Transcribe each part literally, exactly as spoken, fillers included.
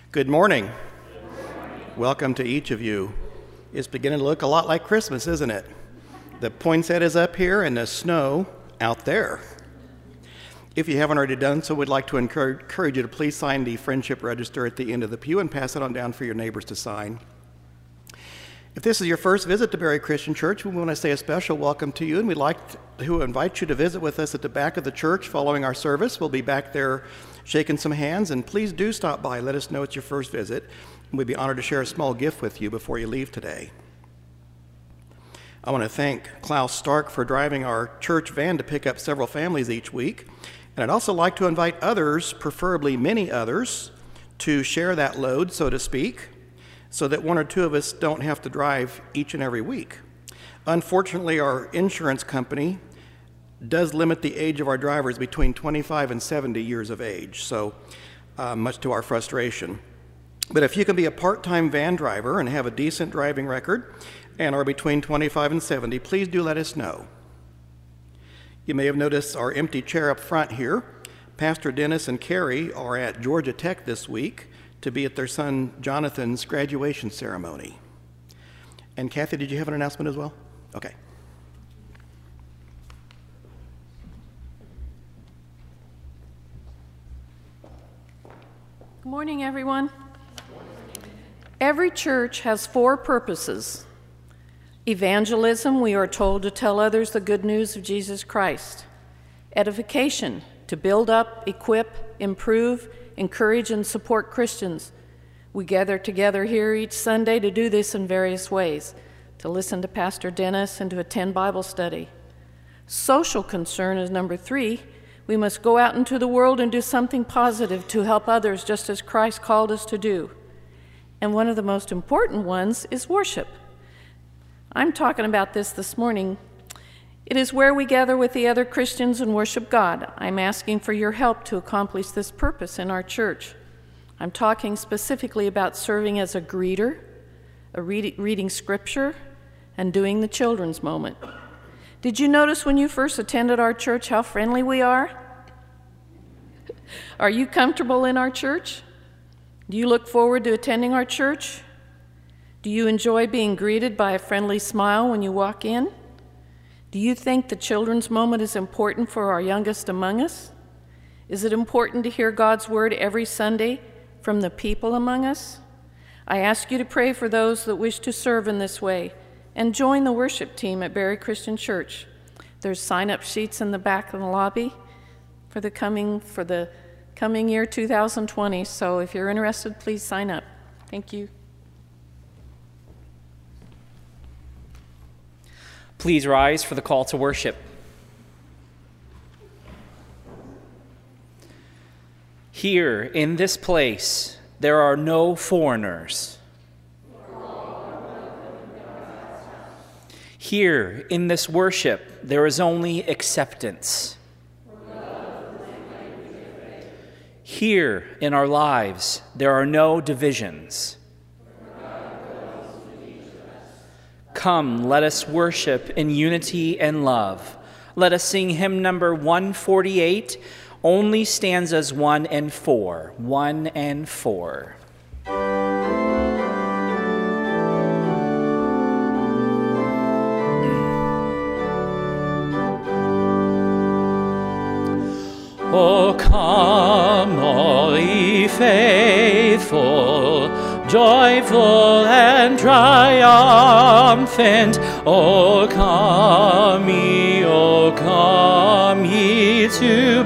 Good morning. Good morning. Welcome to each of you. It's beginning to look a lot like Christmas, isn't it? The poinsettia is up here and the snow out there. If you haven't already done so, we'd like to encourage, encourage you to please sign the friendship register at the end of the pew and pass it on down for your neighbors to sign. If this is your first visit to Berry Christian Church, we want to say a special welcome to you, and we'd like to invite you to visit with us at the back of the church following our service. We'll be back there shaking some hands, and please do stop by. Let us know it's your first visit, and we'd be honored to share a small gift with you before you leave today. I want to thank Klaus Stark for driving our church van to pick up several families each week, and I'd also like to invite others, preferably many others, to share that load, so to speak, so that one or two of us don't have to drive each and every week. Unfortunately, our insurance company does limit the age of our drivers between twenty-five and seventy years of age, so uh, much to our frustration. But if you can be a part-time van driver and have a decent driving record and are between twenty-five and seventy, please do let us know. You may have noticed our empty chair up front here. Pastor Dennis and Carrie are at Georgia Tech this week to be at their son Jonathan's graduation ceremony. And Kathy, did you have an announcement as well? Okay. Good morning, everyone. Every church has four purposes. Evangelism, we are told to tell others the good news of Jesus Christ. Edification, to build up, equip, improve, encourage, and support Christians. We gather together here each Sunday to do this in various ways, to listen to Pastor Dennis and to attend Bible study. Social concern is number three. We must go out into the world and do something positive to help others, just as Christ called us to do. And one of the most important ones is worship. I'm talking about this this morning. It is where we gather with the other Christians and worship God. I'm asking for your help to accomplish this purpose in our church. I'm talking specifically about serving as a greeter, a read- reading scripture, and doing the children's moment. Did you notice when you first attended our church how friendly we are? Are you comfortable in our church? Do you look forward to attending our church? Do you enjoy being greeted by a friendly smile when you walk in? Do you think the children's moment is important for our youngest among us? Is it important to hear God's word every Sunday from the people among us? I ask you to pray for those that wish to serve in this way and join the worship team at Berry Christian Church. There's sign-up sheets in the back of the lobby for the coming for the coming year two thousand twenty. So if you're interested, please sign up. Thank you. Please rise for the call to worship. Here in this place, there are no foreigners. Here in this worship, there is only acceptance. Here in our lives, there are no divisions. Come, let us worship in unity and love. Let us sing hymn number one forty-eight, only stanzas one and four. One and four. O come, all ye faithful, joyful and triumphant, O come ye, O come ye to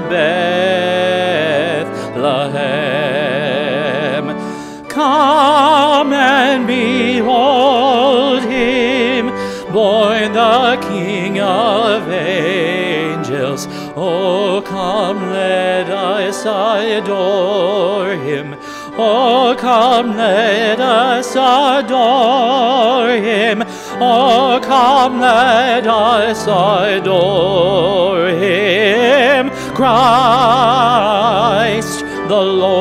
Bethlehem. Come and behold him, born the King of angels. O come, let us adore him. Oh, come, let us adore him. Oh, come, let us adore him. Christ the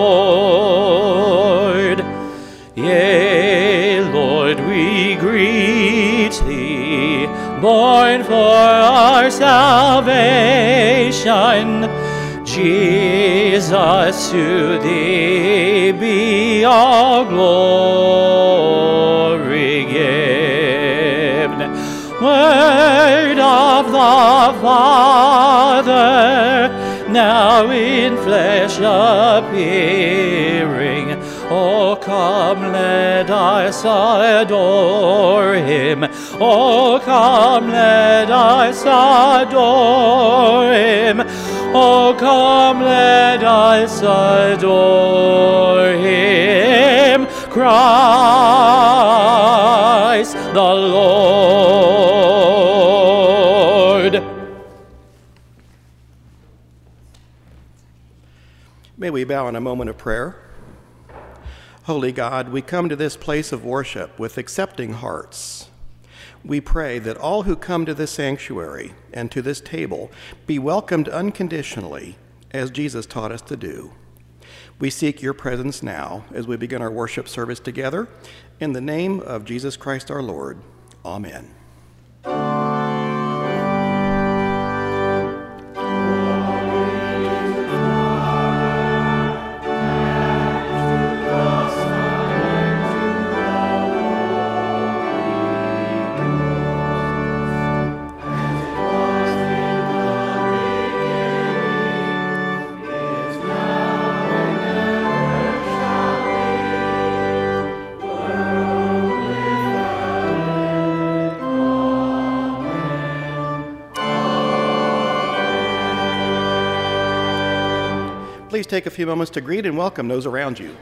Lord. Yea, Lord, we greet thee, born for our salvation. Jesus, to thee be all glory given. Word of the Father, now in flesh appearing. Oh, come, let us adore him. Oh, come, let us adore him. Oh, come, let us adore him, Christ the Lord. May we bow in a moment of prayer. Holy God, we come to this place of worship with accepting hearts. We pray that all who come to this sanctuary and to this table be welcomed unconditionally, as Jesus taught us to do. We seek your presence now as we begin our worship service together. In the name of Jesus Christ our Lord, amen. Please take a few moments to greet and welcome those around you.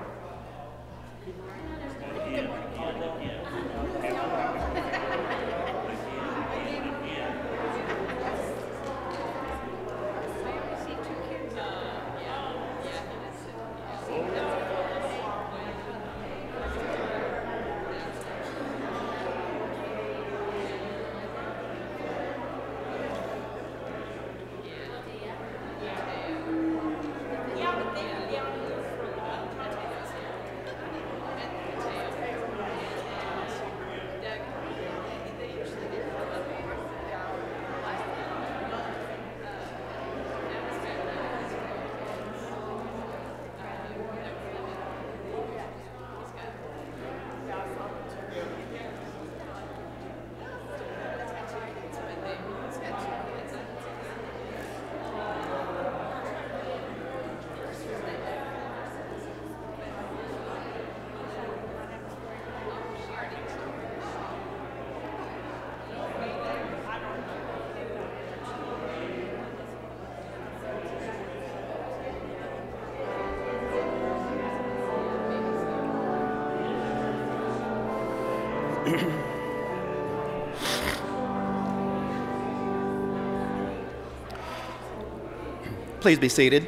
Please be seated.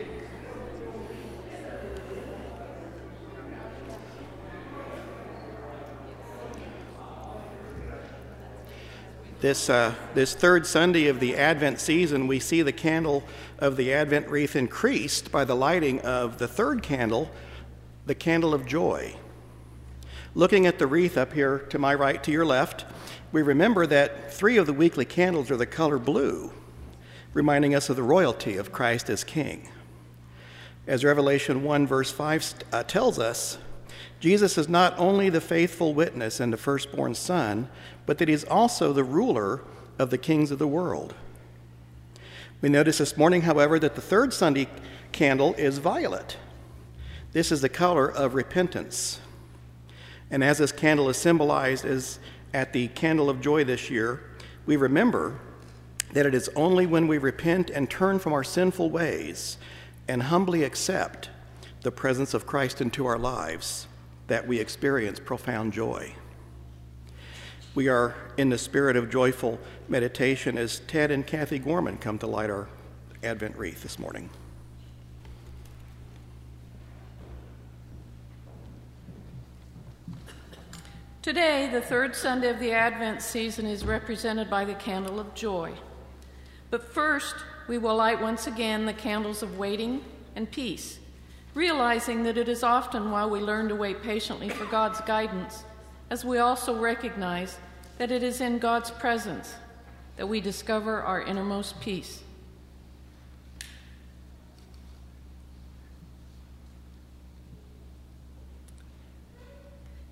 This, uh, this third Sunday of the Advent season, we see the candle of the Advent wreath increased by the lighting of the third candle, the candle of joy. Looking at the wreath up here to my right, to your left, we remember that three of the weekly candles are the color blue, reminding us of the royalty of Christ as King. As Revelation one verse five uh, tells us, Jesus is not only the faithful witness and the firstborn son, but that he's also the ruler of the kings of the world. We notice this morning, however, that the third Sunday candle is violet. This is the color of repentance. And as this candle is symbolized as at the candle of joy this year, we remember that it is only when we repent and turn from our sinful ways and humbly accept the presence of Christ into our lives that we experience profound joy. We are in the spirit of joyful meditation as Ted and Kathy Gorman come to light our Advent wreath this morning. Today, the third Sunday of the Advent season is represented by the candle of joy. But first, we will light once again the candles of waiting and peace, realizing that it is often while we learn to wait patiently for God's guidance, as we also recognize that it is in God's presence that we discover our innermost peace.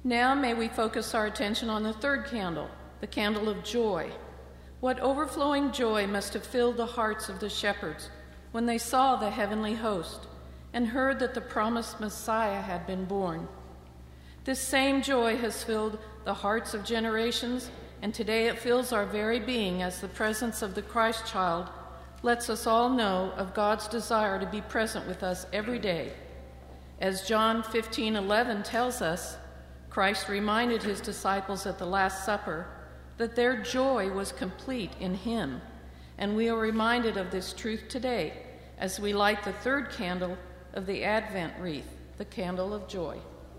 Now may we focus our attention on the third candle, the candle of joy. What overflowing joy must have filled the hearts of the shepherds when they saw the heavenly host and heard that the promised Messiah had been born. This same joy has filled the hearts of generations, and today it fills our very being as the presence of the Christ child lets us all know of God's desire to be present with us every day. As John fifteen eleven tells us, Christ reminded his disciples at the Last Supper that their joy was complete in him, and we are reminded of this truth today as we light the third candle of the Advent wreath, the candle of joy.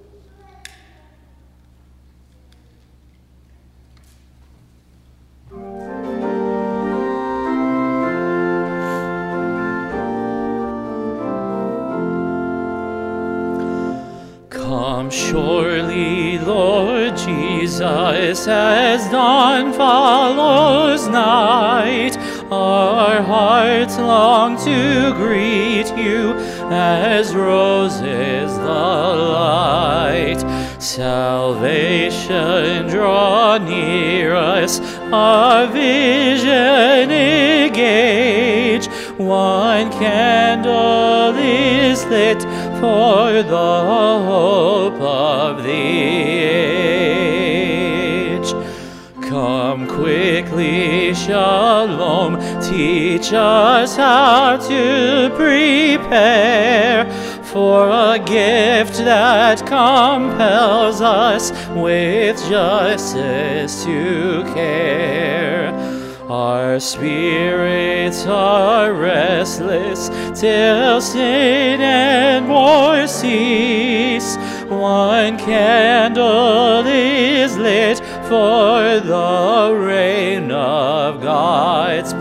Come surely, Lord Jesus, as dawn follows night. Our hearts long to greet you as roses the light. Salvation draw near us, our vision engage. One candle is lit for the hope of the age. Come quickly, Shalom, teach us how to prepare for a gift that compels us with justice to care. Our spirits are restless till sin and war cease. One candle is lit for the reign of God's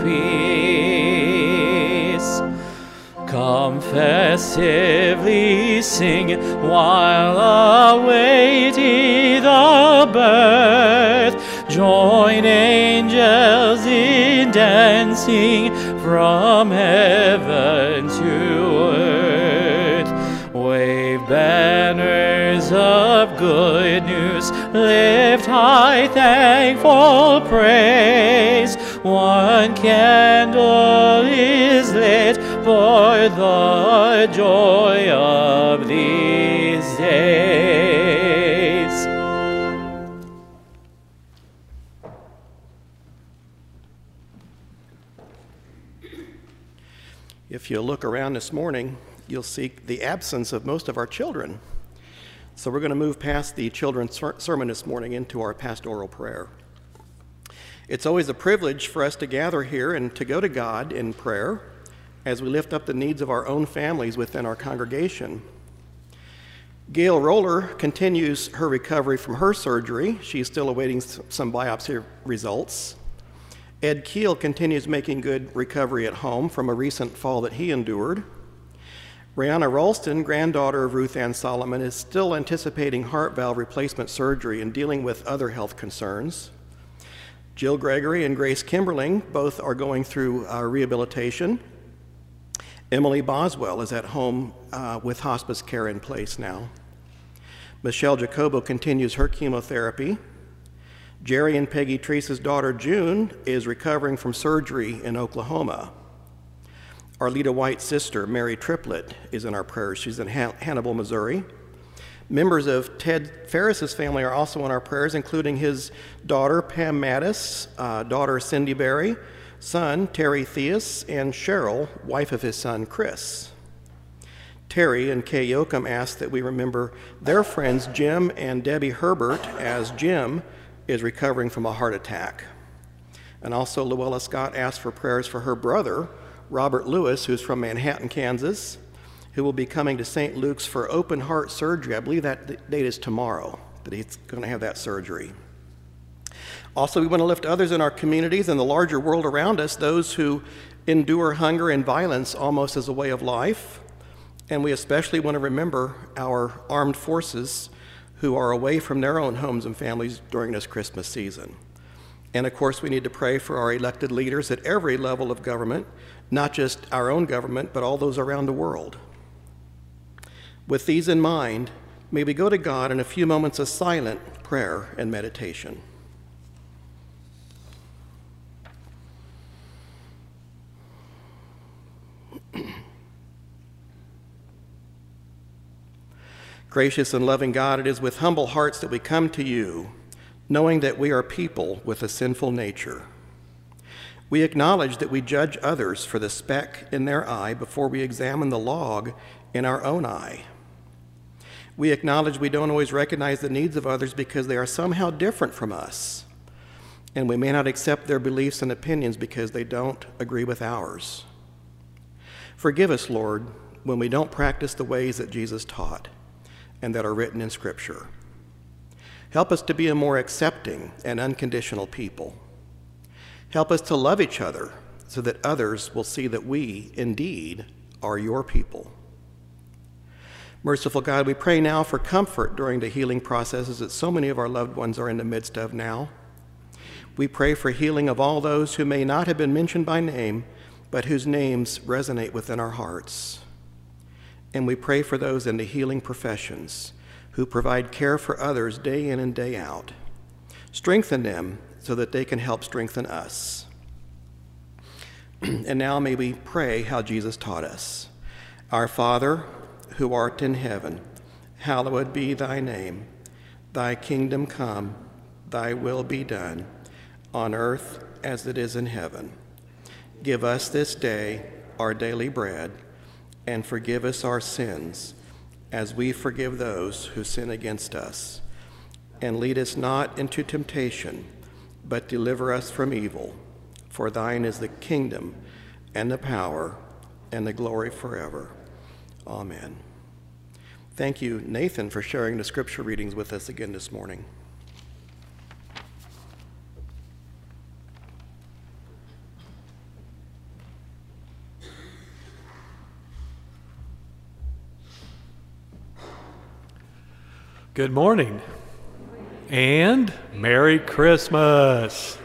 peace. Come festively sing while awaiting the birth. Join angels in dancing from heaven to earth. Wave banners of good news, lift high thankful praise. One candle is lit for the joy of these days. If you look around this morning, you'll see the absence of most of our children. So we're going to move past the children's ser- sermon this morning into our pastoral prayer. It's always a privilege for us to gather here and to go to God in prayer as we lift up the needs of our own families within our congregation. Gail Roller continues her recovery from her surgery. She's still awaiting some biopsy results. Ed Keel continues making good recovery at home from a recent fall that he endured. Brianna Ralston, granddaughter of Ruth Ann Solomon, is still anticipating heart valve replacement surgery and dealing with other health concerns. Jill Gregory and Grace Kimberling both are going through uh, rehabilitation. Emily Boswell is at home uh, with hospice care in place now. Michelle Jacobo continues her chemotherapy. Jerry and Peggy Treese's daughter June is recovering from surgery in Oklahoma. Arleta White's sister, Mary Triplett, is in our prayers. She's in Han- Hannibal, Missouri. Members of Ted Ferris's family are also in our prayers, including his daughter, Pam Mattis, uh, daughter, Cindy Berry, son, Terry Theus, and Cheryl, wife of his son, Chris. Terry and Kay Yoakum asked that we remember their friends, Jim and Debbie Herbert, as Jim is recovering from a heart attack. And also, Luella Scott asked for prayers for her brother, Robert Lewis, who's from Manhattan, Kansas, who will be coming to Saint Luke's for open heart surgery. I believe that date is tomorrow, that he's going to have that surgery. Also, we want to lift others in our communities and the larger world around us, those who endure hunger and violence almost as a way of life. And we especially want to remember our armed forces who are away from their own homes and families during this Christmas season. And of course, we need to pray for our elected leaders at every level of government, not just our own government, but all those around the world. With these in mind, may we go to God in a few moments of silent prayer and meditation. Gracious and loving God, it is with humble hearts that we come to you, knowing that we are people with a sinful nature. We acknowledge that we judge others for the speck in their eye before we examine the log in our own eye. We acknowledge we don't always recognize the needs of others because they are somehow different from us, and we may not accept their beliefs and opinions because they don't agree with ours. Forgive us, Lord, when we don't practice the ways that Jesus taught and that are written in Scripture. Help us to be a more accepting and unconditional people. Help us to love each other so that others will see that we, indeed, are your people. Merciful God, we pray now for comfort during the healing processes that so many of our loved ones are in the midst of now. We pray for healing of all those who may not have been mentioned by name, but whose names resonate within our hearts. And we pray for those in the healing professions who provide care for others day in and day out. Strengthen them so that they can help strengthen us. And now may we pray how Jesus taught us. Our Father, who art in heaven, hallowed be thy name. Thy kingdom come, thy will be done, on earth as it is in heaven. Give us this day our daily bread, and forgive us our sins, as we forgive those who sin against us. And lead us not into temptation, but deliver us from evil. For thine is the kingdom, and the power, and the glory forever. Amen. Thank you, Nathan, for sharing the scripture readings with us again this morning. Good morning, and Merry Christmas.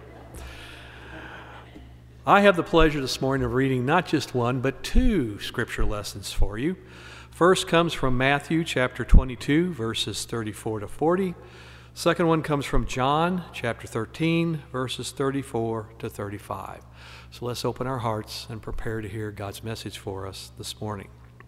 I have the pleasure this morning of reading not just one, but two scripture lessons for you. First comes from Matthew chapter twenty-two, verses thirty-four to forty. Second one comes from John chapter thirteen, verses thirty-four to thirty-five. So let's open our hearts and prepare to hear God's message for us this morning.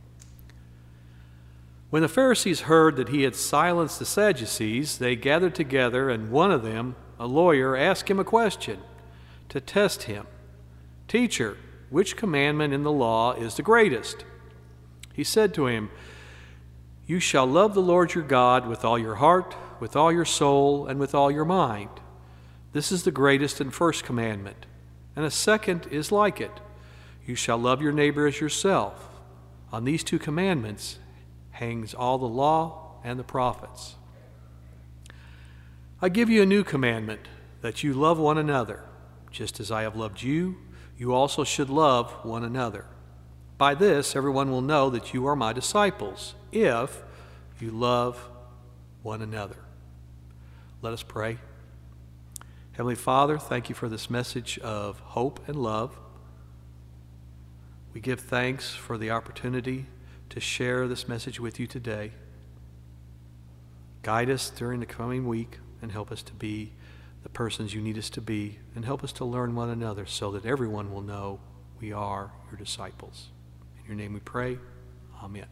When the Pharisees heard that he had silenced the Sadducees, they gathered together, and one of them, a lawyer, asked him a question to test him. "Teacher, which commandment in the law is the greatest?" He said to him, "You shall love the Lord your God with all your heart, with all your soul, and with all your mind. This is the greatest and first commandment. And a second is like it. You shall love your neighbor as yourself. On these two commandments hangs all the law and the prophets. I give you a new commandment, that you love one another. Just as I have loved you, you also should love one another. By this, everyone will know that you are my disciples, if you love one another." Let us pray. Heavenly Father, thank you for this message of hope and love. We give thanks for the opportunity to share this message with you today. Guide us during the coming week and help us to be the persons you need us to be, and help us to learn one another so that everyone will know we are your disciples. In your name we pray. Amen.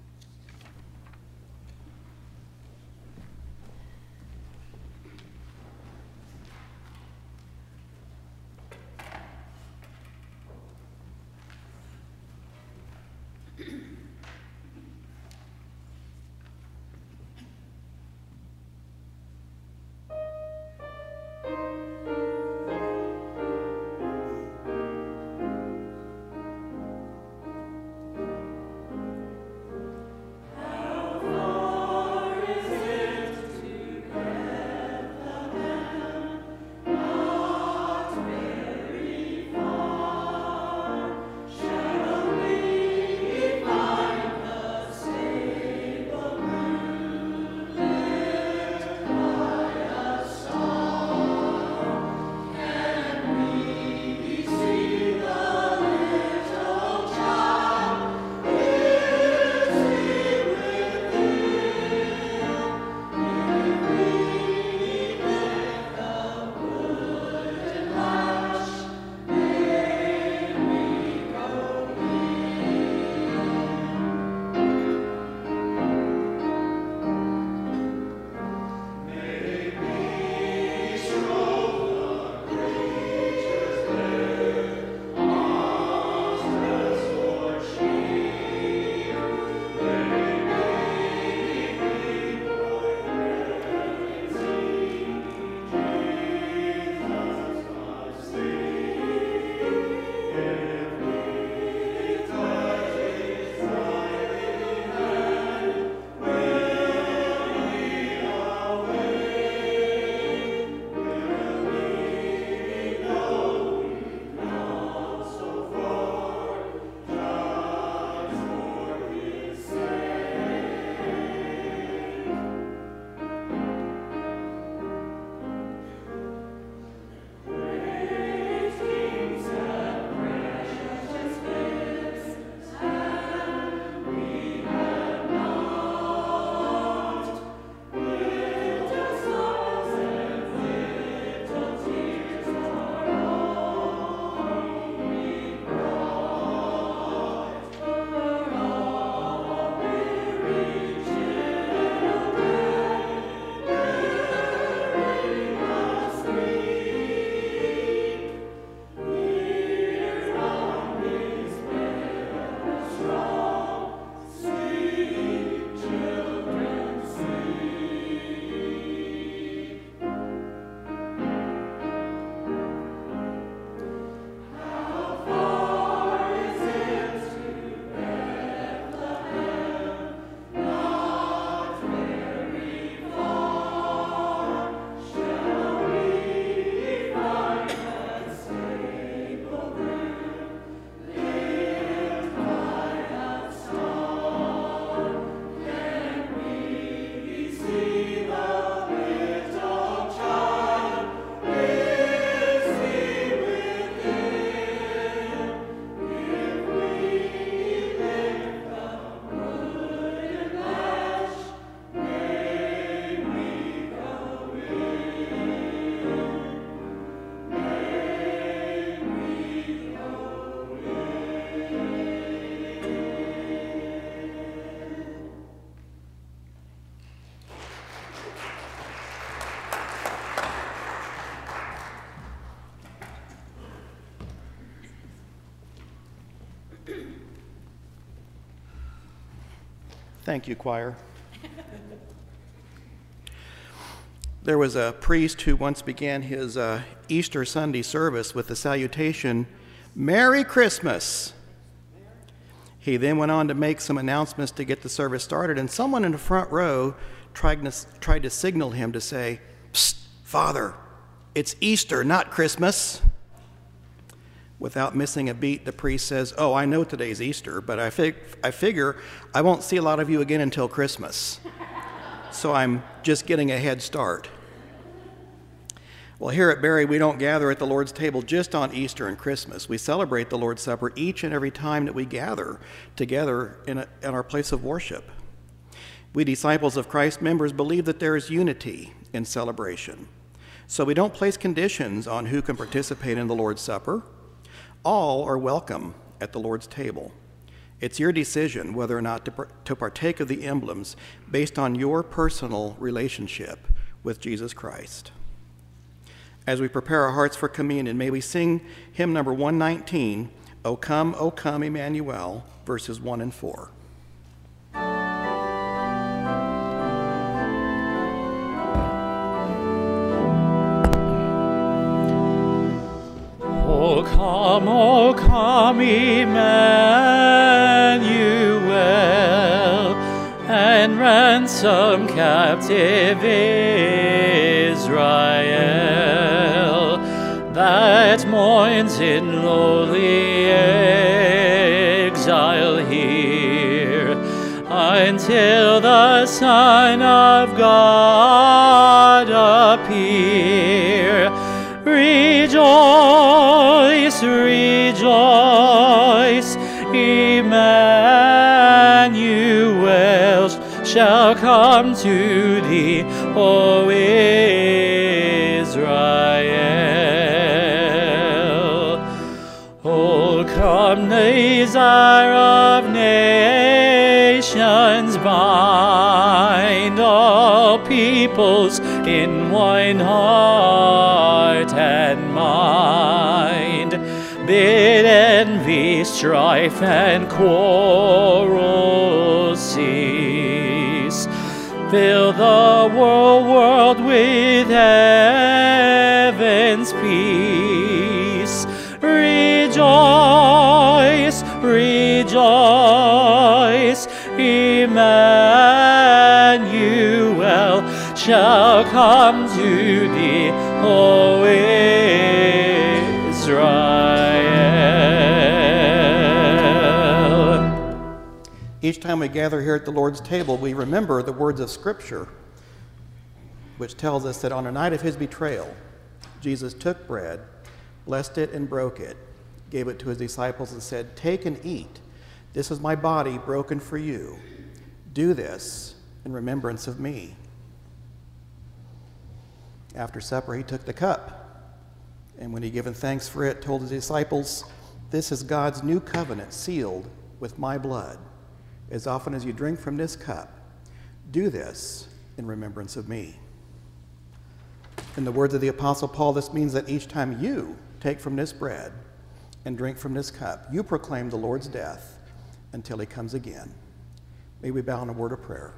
Thank you, choir. There was a priest who once began his uh, Easter Sunday service with the salutation, "Merry Christmas." He then went on to make some announcements to get the service started, and someone in the front row tried to, tried to signal him to say, "Psst, Father, it's Easter, not Christmas." Without missing a beat, the priest says, "Oh, I know today's Easter, but I, fig- I figure I won't see a lot of you again until Christmas. So I'm just getting a head start." Well, here at Berry, we don't gather at the Lord's table just on Easter and Christmas. We celebrate the Lord's Supper each and every time that we gather together in, a, in our place of worship. We disciples of Christ members believe that there is unity in celebration. So we don't place conditions on who can participate in the Lord's Supper. All are welcome at the Lord's table. It's your decision whether or not to, to partake of the emblems based on your personal relationship with Jesus Christ. As we prepare our hearts for communion, may we sing hymn number one nineteen, "O Come, O Come, Emmanuel," verses one and four. O come, O come, Emmanuel, and ransom captive Israel, that mourns in lowly exile here, until the Son of God appear. Rejoice, rejoice, Emmanuel shall come to thee, O Israel. O come, Desire of nations, bind all peoples in one heart and mind. Bid envy, strife, and quarrel cease. Fill the world, world with heaven's peace. Rejoice, rejoice, Emmanuel shall come to thee, O Israel. Each time we gather here at the Lord's table, we remember the words of Scripture, which tells us that on the night of his betrayal, Jesus took bread, blessed it, and broke it, gave it to his disciples, and said, "Take and eat. This is my body broken for you. Do this in remembrance of me." After supper, he took the cup, and when he given thanks for it, told his disciples, "This is God's new covenant sealed with my blood. As often as you drink from this cup, do this in remembrance of me." In the words of the Apostle Paul, this means that each time you take from this bread and drink from this cup, you proclaim the Lord's death until he comes again. May we bow in a word of prayer.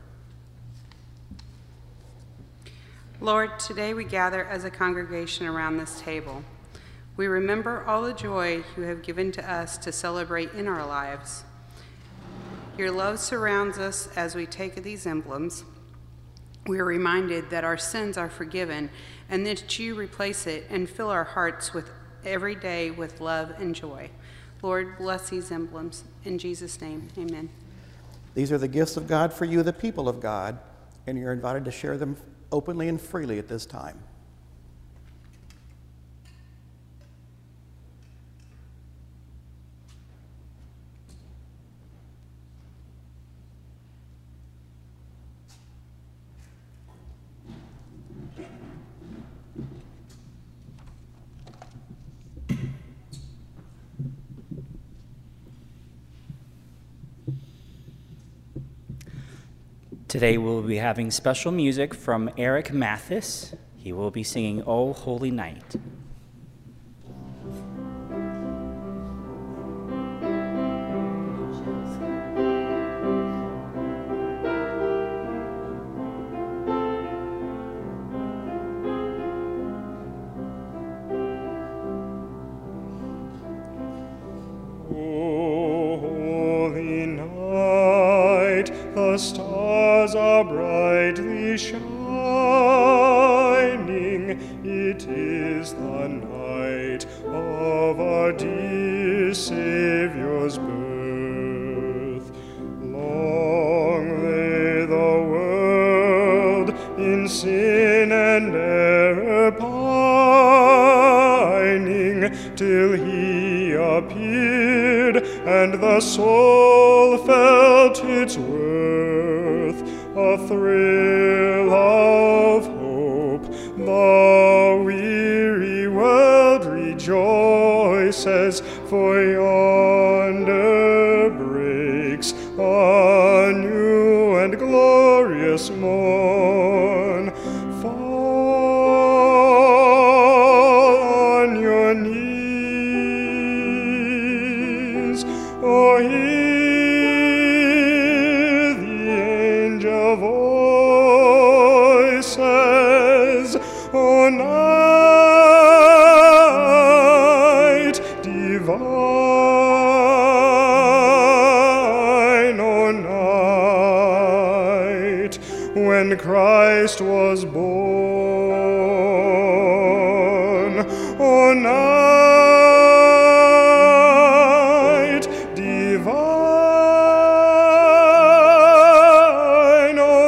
Lord, today we gather as a congregation around this table. We remember all the joy you have given to us to celebrate in our lives. Your love surrounds us as we take these emblems. We are reminded that our sins are forgiven and that you replace it and fill our hearts with every day with love and joy. Lord, bless these emblems. In Jesus' name, amen. These are the gifts of God for you, the people of God, and you're invited to share them openly and freely at this time. Today we'll be having special music from Eric Mathis. He will be singing "O Holy Night." stars are brightly shining. It is the night of our dear Saviour's birth. Long lay the world in sin and error pining, till he appeared and the soul felt its worth. A thrill of hope, the weary world rejoices, for yonder breaks a new and glorious morn. Fall on your knees, oh, hear the angel voices, O night divine, O night when Christ was born, O night divine, O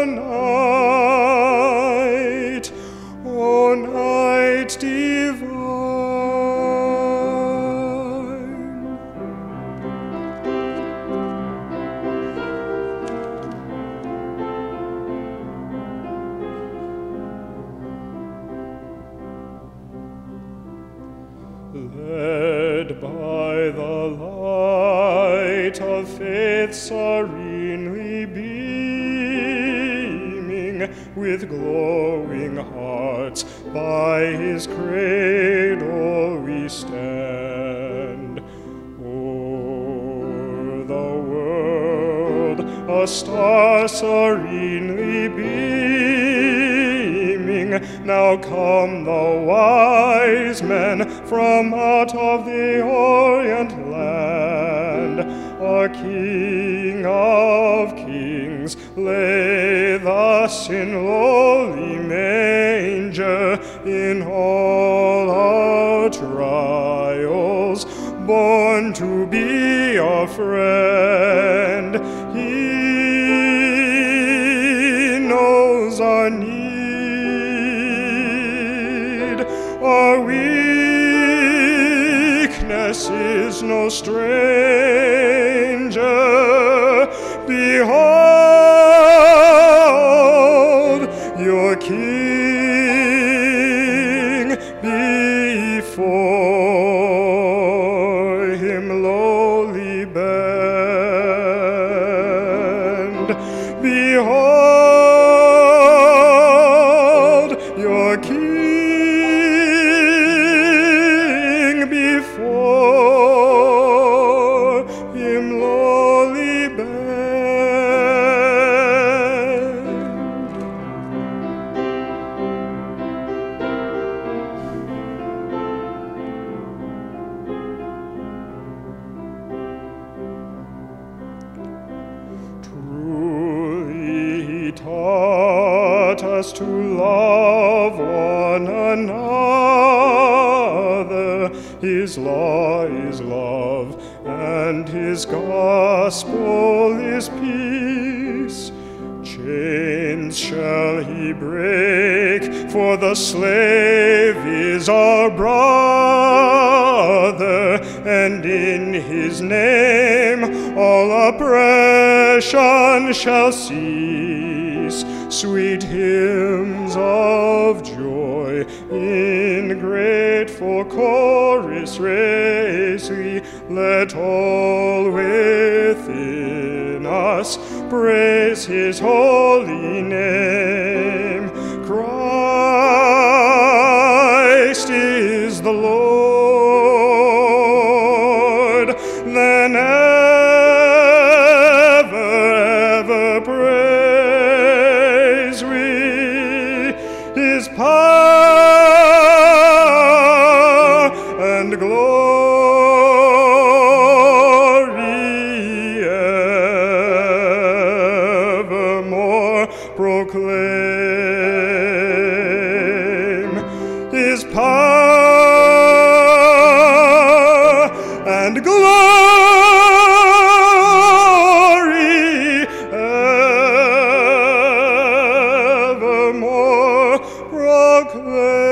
night, O night divine. Led by the light of faith serenely beaming, with glowing hearts by his cradle we stand. O'er the world a star serenely beaming, now come the wise men from out of the Orient land. Our King of Kings lay thus in lowly manger. In all our trials, born to be our friend. He knows our need, our weakness is no stranger. Behold your King, before him lowly bend. Behold your King, before him lowly bend. Truly he taught us to love one another. His law is love, and his gospel is peace. Chains shall he break, for the slave is our brother, and in his name all oppression shall cease. Sweet hymns of joy in grateful chorus raise we, let all within us praise his holy name. Christ is the Lord, then ever, ever praise we his power and glory evermore. proclaim his power and glory evermore proclaim.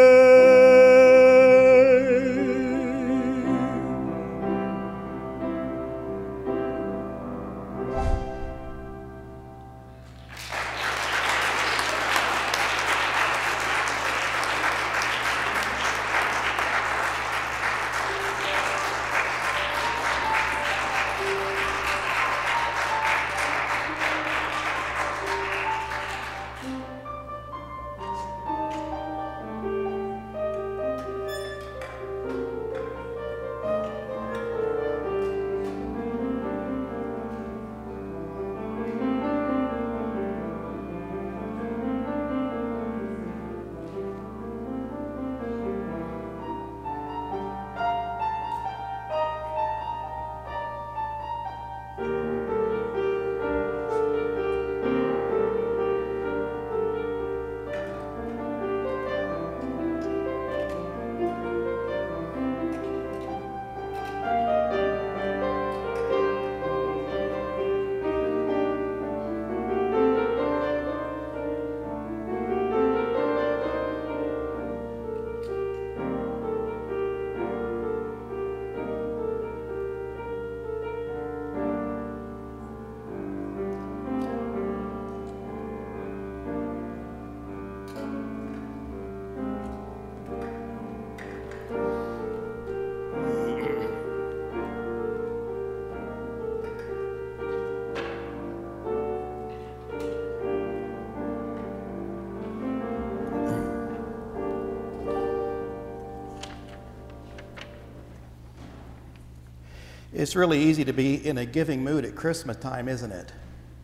It's really easy to be in a giving mood at Christmas time, isn't it?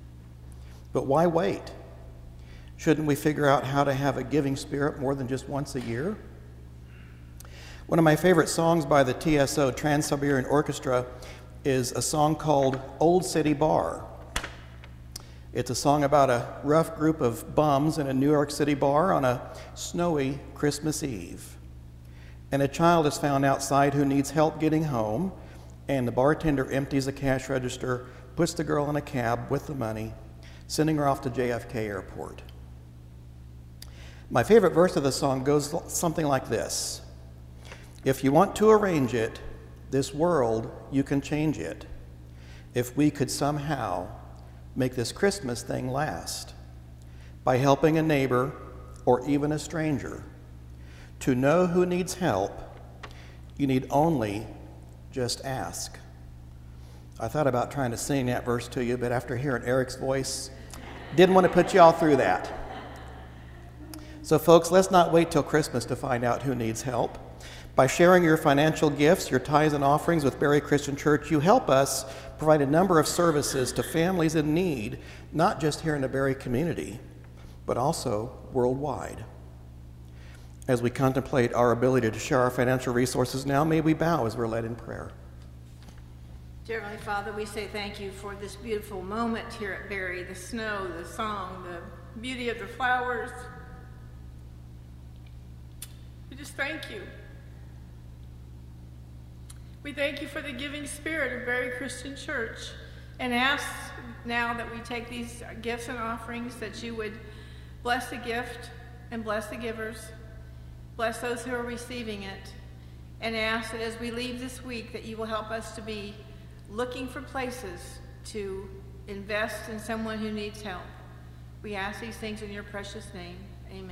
But why wait? Shouldn't we figure out how to have a giving spirit more than just once a year? One of my favorite songs by the T S O, Trans-Siberian Orchestra, is a song called Old City Bar. It's a song about a rough group of bums in a New York City bar on a snowy Christmas Eve. And a child is found outside who needs help getting home, and the bartender empties a cash register, puts the girl in a cab with the money, sending her off to J F K Airport. My favorite verse of the song goes something like this: if you want to arrange it, this world, you can change it. If we could somehow make this Christmas thing last by helping a neighbor or even a stranger. To know who needs help, you need only just ask. I thought about trying to sing that verse to you, but after hearing Eric's voice, didn't want to put you all through that. So folks, let's not wait till Christmas to find out who needs help. By sharing your financial gifts, your tithes and offerings with Berry Christian Church, you help us provide a number of services to families in need, not just here in the Berry community, but also worldwide. As we contemplate our ability to share our financial resources now, may we bow as we're led in prayer. Dear Heavenly Father, we say thank you for this beautiful moment here at Berry, the snow, the song, the beauty of the flowers. We just thank you. We thank you for the giving spirit of Berry Christian Church, and ask now that we take these gifts and offerings that you would bless the gift and bless the givers, bless those who are receiving it, and ask that as we leave this week that you will help us to be looking for places to invest in someone who needs help. We ask these things in your precious name. Amen.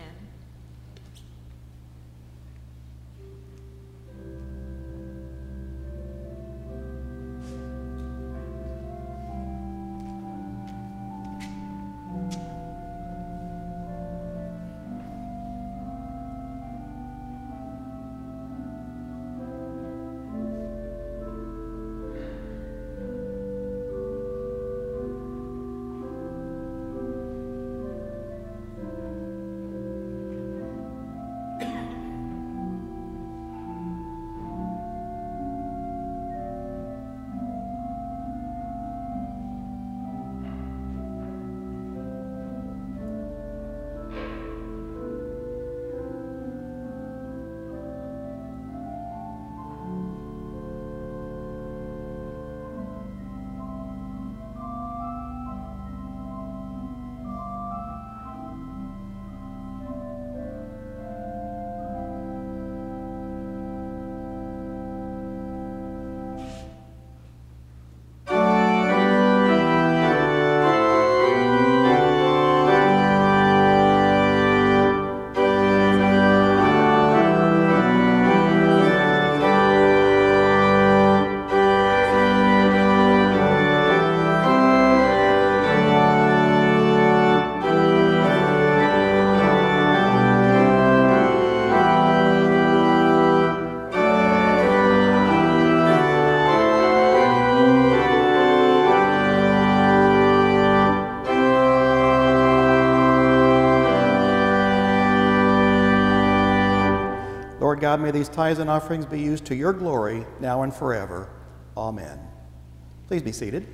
Lord God, may these tithes and offerings be used to your glory now and forever. Amen. Please be seated.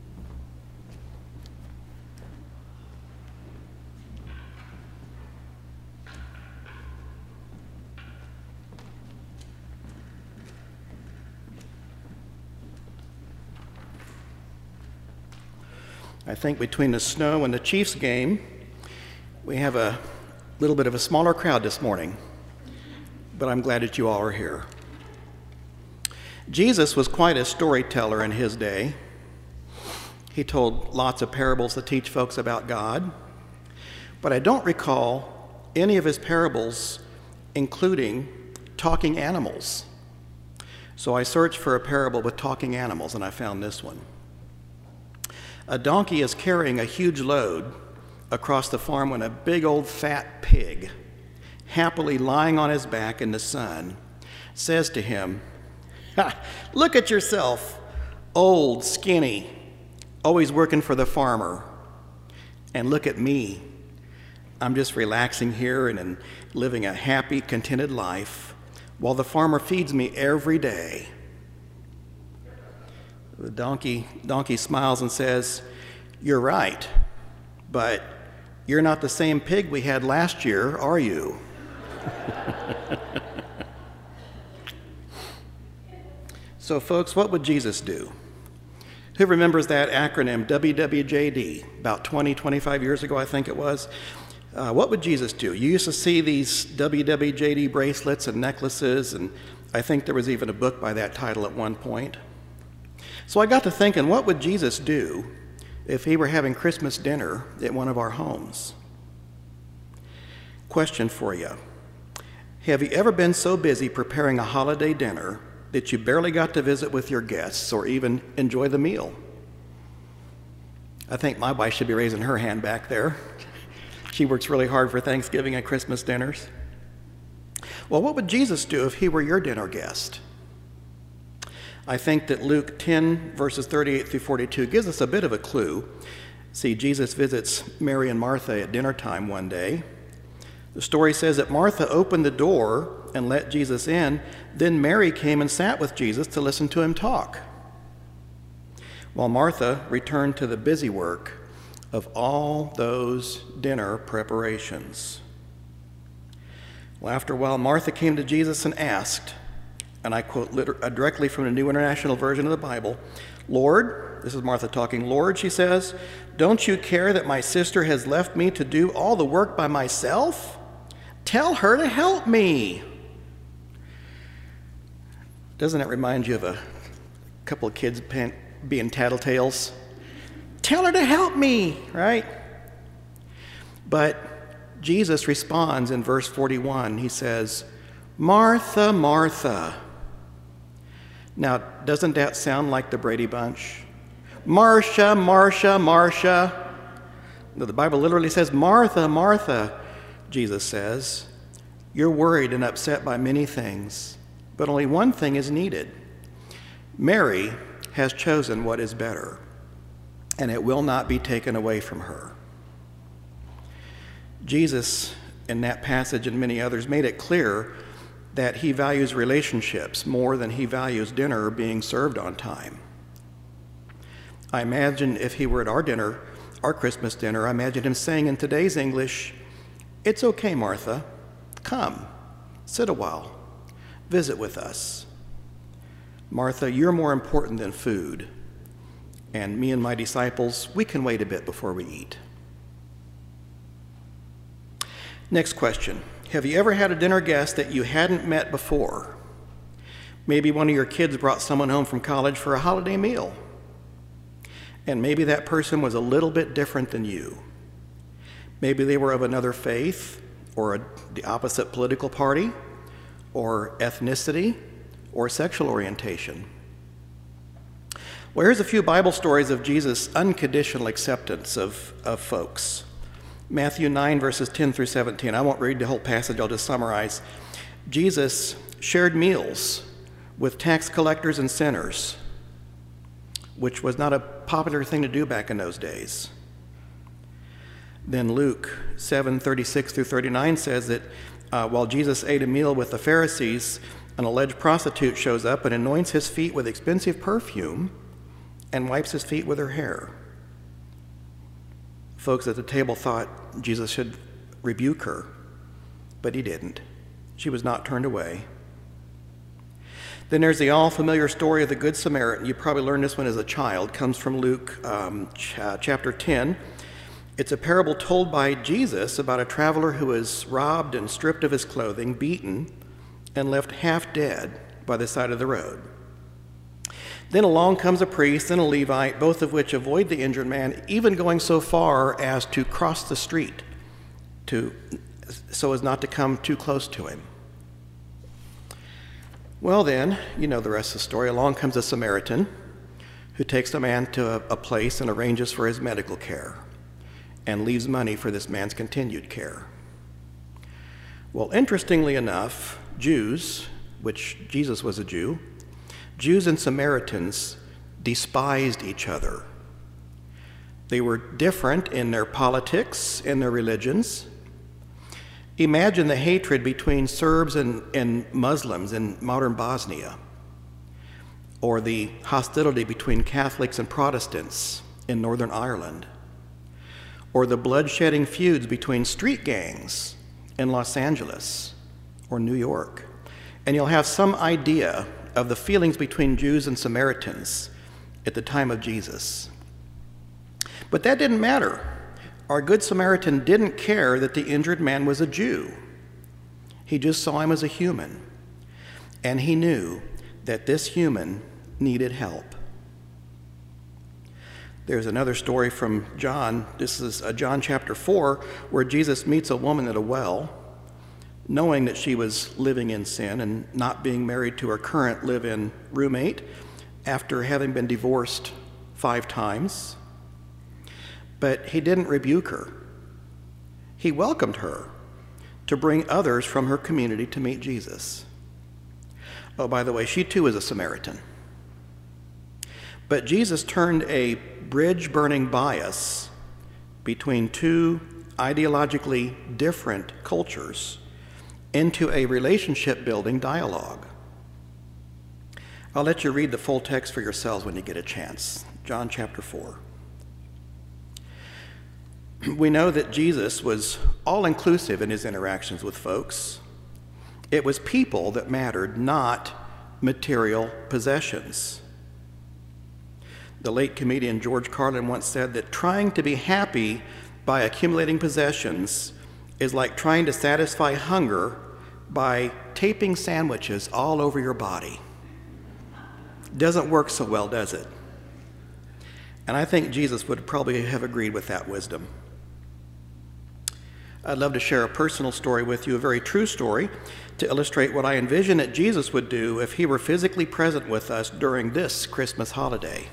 I think between the snow and the Chiefs game, we have a little bit of a smaller crowd this morning, but I'm glad that you all are here. Jesus was quite a storyteller in his day. He told lots of parables to teach folks about God, but I don't recall any of his parables including talking animals. So I searched for a parable with talking animals, and I found this one. A donkey is carrying a huge load across the farm when a big old fat pig, happily lying on his back in the sun, says to him, "Ha, look at yourself, old, skinny, always working for the farmer. And look at me. I'm just relaxing here and, and living a happy, contented life while the farmer feeds me every day." The donkey, donkey smiles and says, "You're right, but you're not the same pig we had last year, are you?" So, folks, what would Jesus do? Who remembers that acronym, W W J D, about twenty, twenty-five years ago, I think it was? Uh, what would Jesus do? You used to see these W W J D bracelets and necklaces, and I think there was even a book by that title at one point. So I got to thinking, what would Jesus do if he were having Christmas dinner at one of our homes? Question for you. Have you ever been so busy preparing a holiday dinner that you barely got to visit with your guests or even enjoy the meal? I think my wife should be raising her hand back there. She works really hard for Thanksgiving and Christmas dinners. Well, what would Jesus do if he were your dinner guest? I think that Luke ten, verses thirty-eight through forty-two gives us a bit of a clue. See, Jesus visits Mary and Martha at dinner time one day. The story says that Martha opened the door and let Jesus in. Then Mary came and sat with Jesus to listen to him talk, while Martha returned to the busy work of all those dinner preparations. Well, after a while, Martha came to Jesus and asked, and I quote liter- uh, directly from the New International Version of the Bible, "Lord," this is Martha talking, "Lord," she says, "don't you care that my sister has left me to do all the work by myself? Tell her to help me." Doesn't it remind you of a couple of kids being tattletales? Tell her to help me, right? But Jesus responds in verse forty-one. He says, "Martha, Martha." Now, doesn't that sound like the Brady Bunch? Marcia, Marcia, Marcia. No, the Bible literally says, "Martha, Martha," Jesus says, "you're worried and upset by many things, but only one thing is needed. Mary has chosen what is better, and it will not be taken away from her." Jesus, in that passage and many others, made it clear that he values relationships more than he values dinner being served on time. I imagine if he were at our dinner, our Christmas dinner, I imagine him saying in today's English, "It's okay, Martha. Come, sit a while, visit with us. Martha, you're more important than food, and me and my disciples, we can wait a bit before we eat." Next question. Have you ever had a dinner guest that you hadn't met before? Maybe one of your kids brought someone home from college for a holiday meal, and maybe that person was a little bit different than you. Maybe they were of another faith, or a, the opposite political party, or ethnicity, or sexual orientation. Well, here's a few Bible stories of Jesus' unconditional acceptance of, of folks. Matthew nine, verses ten through seventeen. I won't read the whole passage, I'll just summarize. Jesus shared meals with tax collectors and sinners, which was not a popular thing to do back in those days. Then Luke seven, thirty-six through thirty-nine says that Uh, while Jesus ate a meal with the Pharisees, an alleged prostitute shows up and anoints his feet with expensive perfume and wipes his feet with her hair. Folks at the table thought Jesus should rebuke her, but he didn't. She was not turned away. Then there's the all-familiar story of the Good Samaritan. You probably learned this one as a child. It comes from Luke um, ch- uh, chapter ten. It's a parable told by Jesus about a traveler who was robbed and stripped of his clothing, beaten, and left half dead by the side of the road. Then along comes a priest and a Levite, both of which avoid the injured man, even going so far as to cross the street to, so as not to come too close to him. Well then, you know the rest of the story. Along comes a Samaritan who takes the man to a, a place and arranges for his medical care and leaves money for this man's continued care. Well, interestingly enough, Jews, which Jesus was a Jew, Jews and Samaritans despised each other. They were different in their politics and their religions. Imagine the hatred between Serbs and, and Muslims in modern Bosnia, or the hostility between Catholics and Protestants in Northern Ireland, or the bloodshedding feuds between street gangs in Los Angeles or New York. And you'll have some idea of the feelings between Jews and Samaritans at the time of Jesus. But that didn't matter. Our Good Samaritan didn't care that the injured man was a Jew. He just saw him as a human. And he knew that this human needed help. There's another story from John. This is uh, John chapter four, where Jesus meets a woman at a well, knowing that she was living in sin and not being married to her current live-in roommate after having been divorced five times. But he didn't rebuke her. He welcomed her to bring others from her community to meet Jesus. Oh, by the way, she too is a Samaritan. But Jesus turned a bridge-burning bias between two ideologically different cultures into a relationship-building dialogue. I'll let you read the full text for yourselves when you get a chance. John chapter four. We know that Jesus was all-inclusive in his interactions with folks. It was people that mattered, not material possessions. The late comedian George Carlin once said that trying to be happy by accumulating possessions is like trying to satisfy hunger by taping sandwiches all over your body. Doesn't work so well, does it? And I think Jesus would probably have agreed with that wisdom. I'd love to share a personal story with you, a very true story, to illustrate what I envision that Jesus would do if he were physically present with us during this Christmas holiday.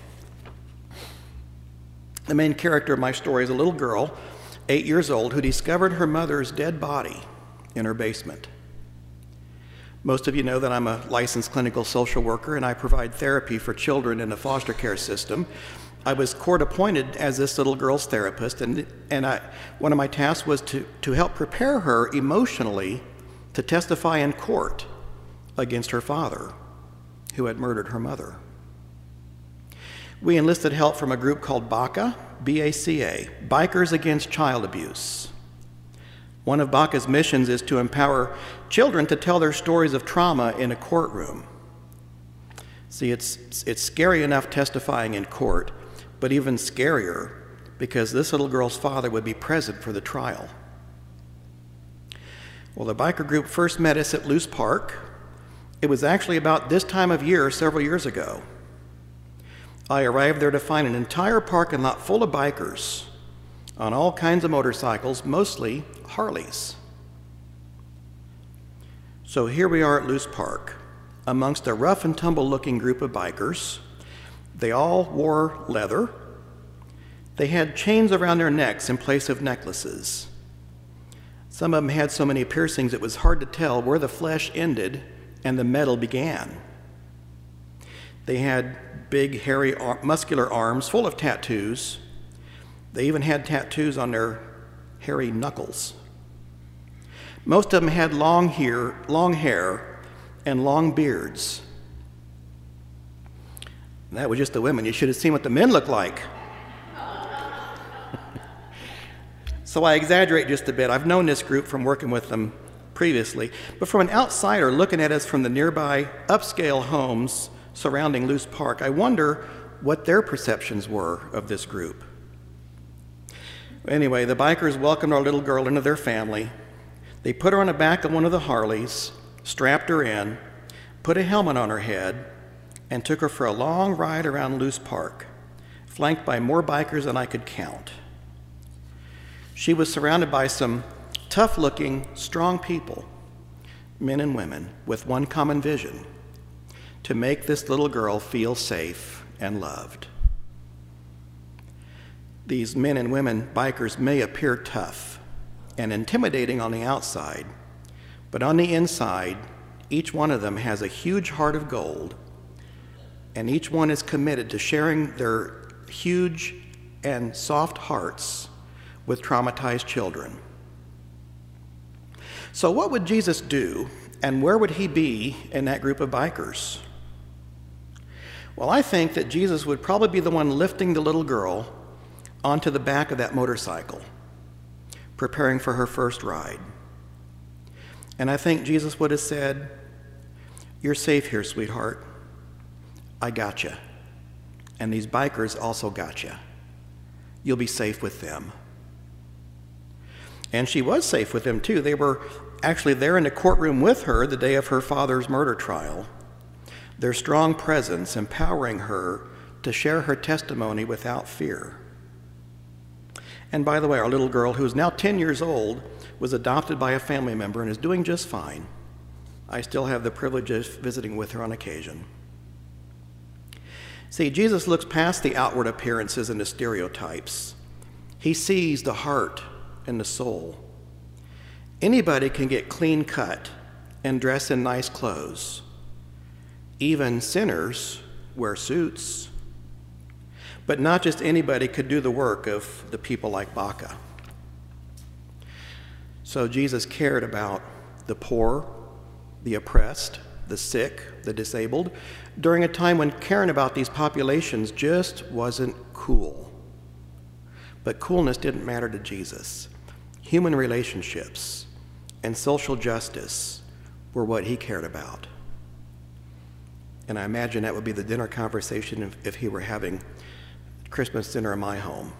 The main character of my story is a little girl, eight years old, who discovered her mother's dead body in her basement. Most of you know that I'm a licensed clinical social worker and I provide therapy for children in the foster care system. I was court-appointed as this little girl's therapist, and, and I, one of my tasks was to, to help prepare her emotionally to testify in court against her father, who had murdered her mother. We enlisted help from a group called BACA, B A C A, Bikers Against Child Abuse. One of BACA's missions is to empower children to tell their stories of trauma in a courtroom. See, it's, it's scary enough testifying in court, but even scarier because this little girl's father would be present for the trial. Well, the biker group first met us at Luce Park. It was actually about this time of year several years ago. I arrived there to find an entire parking lot full of bikers on all kinds of motorcycles, mostly Harleys. So here we are at Luce Park, amongst a rough and tumble looking group of bikers. They all wore leather. They had chains around their necks in place of necklaces. Some of them had so many piercings it was hard to tell where the flesh ended and the metal began. They had big, hairy, muscular arms full of tattoos. They even had tattoos on their hairy knuckles. Most of them had long hair, long hair and long beards. That was just the women. You should have seen what the men looked like. So I exaggerate just a bit. I've known this group from working with them previously, but from an outsider looking at us from the nearby upscale homes surrounding Luce Park, I wonder what their perceptions were of this group. Anyway, the bikers welcomed our little girl into their family. They put her on the back of one of the Harleys, strapped her in, put a helmet on her head, and took her for a long ride around Luce Park, flanked by more bikers than I could count. She was surrounded by some tough-looking, strong people, men and women, with one common vision: to make this little girl feel safe and loved. These men and women bikers may appear tough and intimidating on the outside, but on the inside, each one of them has a huge heart of gold, and each one is committed to sharing their huge and soft hearts with traumatized children. So what would Jesus do, and where would he be in that group of bikers? Well, I think that Jesus would probably be the one lifting the little girl onto the back of that motorcycle, preparing for her first ride. And I think Jesus would have said, "You're safe here, sweetheart. I got you. And these bikers also got you. You'll be safe with them." And she was safe with them, too. They were actually there in the courtroom with her the day of her father's murder trial, their strong presence empowering her to share her testimony without fear. And by the way, our little girl, who is now ten years old, was adopted by a family member and is doing just fine. I still have the privilege of visiting with her on occasion. See, Jesus looks past the outward appearances and the stereotypes. He sees the heart and the soul. Anybody can get clean cut and dress in nice clothes. Even sinners wear suits. But not just anybody could do the work of the people like Baca. So Jesus cared about the poor, the oppressed, the sick, the disabled, during a time when caring about these populations just wasn't cool. But coolness didn't matter to Jesus. Human relationships and social justice were what he cared about. And I imagine that would be the dinner conversation if, if he were having Christmas dinner in my home.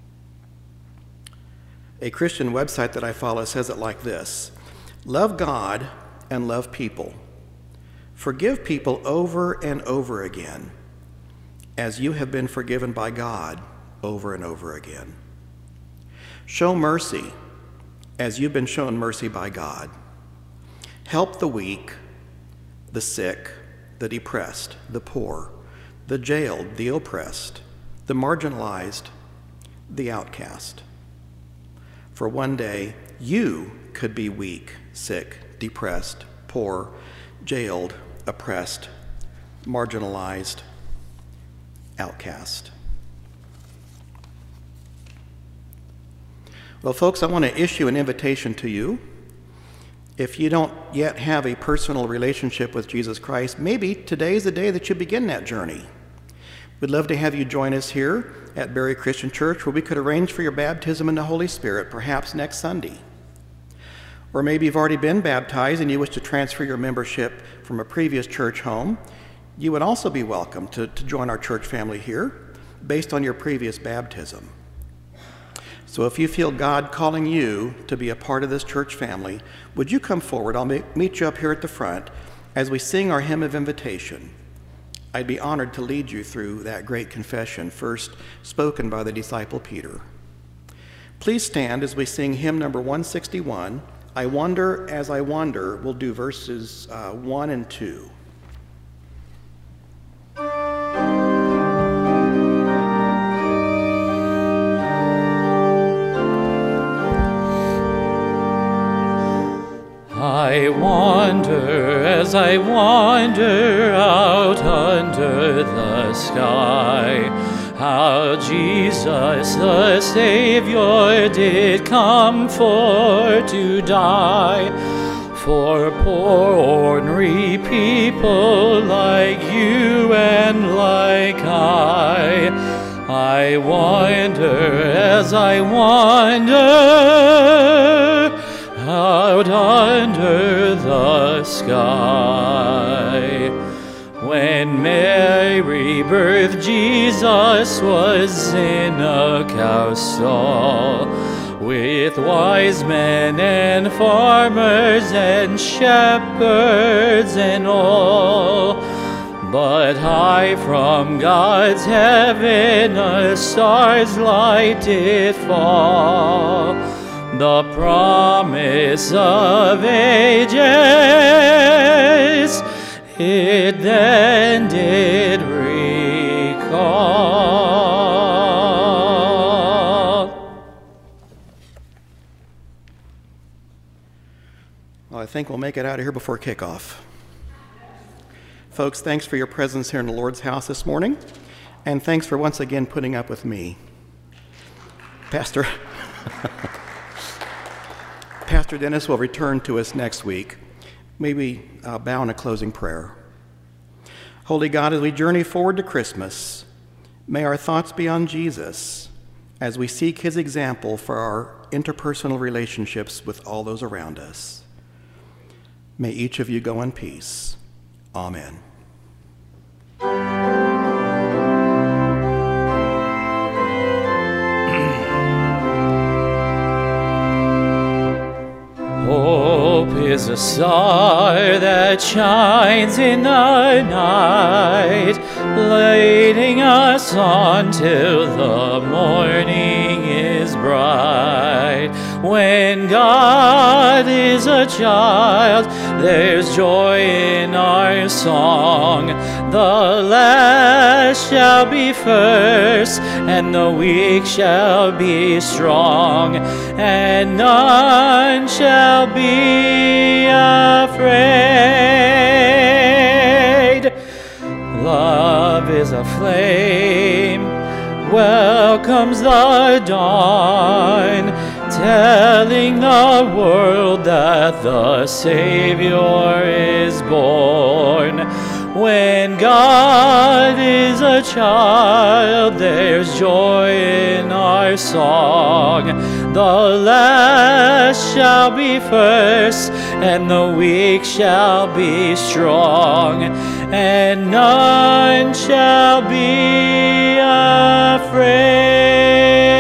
A Christian website that I follow says it like this: love God and love people. Forgive people over and over again, as you have been forgiven by God over and over again. Show mercy, as you've been shown mercy by God. Help the weak, the sick, the depressed, the poor, the jailed, the oppressed, the marginalized, the outcast. For one day, you could be weak, sick, depressed, poor, jailed, oppressed, marginalized, outcast. Well, folks, I want to issue an invitation to you. If you don't yet have a personal relationship with Jesus Christ, maybe today is the day that you begin that journey. We'd love to have you join us here at Berry Christian Church, where we could arrange for your baptism in the Holy Spirit, perhaps next Sunday. Or maybe you've already been baptized and you wish to transfer your membership from a previous church home. You would also be welcome to, to join our church family here based on your previous baptism. So if you feel God calling you to be a part of this church family, would you come forward? I'll meet you up here at the front as we sing our hymn of invitation. I'd be honored to lead you through that great confession, first spoken by the disciple Peter. Please stand as we sing hymn number one sixty-one, I Wonder as I Wonder. We'll do verses uh, one and two. I wander as I wander out under the sky, how Jesus the Savior did come for to die for poor ordinary people like you and like I. I wonder as I wander out under the sky. When Mary birthed Jesus was in a cow stall, with wise men and farmers and shepherds and all. But high from God's heaven a star's light did fall, the promise of ages it then did recall. Well, I think we'll make it out of here before kickoff. Folks, thanks for your presence here in the Lord's house this morning, and thanks for once again putting up with me. Pastor, Pastor Dennis will return to us next week. May we uh, bow in a closing prayer. Holy God, as we journey forward to Christmas, may our thoughts be on Jesus as we seek his example for our interpersonal relationships with all those around us. May each of you go in peace. Amen. Hope is a star that shines in the night, leading us on till the morning is bright. When God is a child, there's joy in our song. The last shall be first, and the weak shall be strong, and none shall be afraid. Love is a flame, welcomes the dawn, telling the world that the Savior is born. When God is a child, there's joy in our song. The last shall be first, and the weak shall be strong, and none shall be afraid.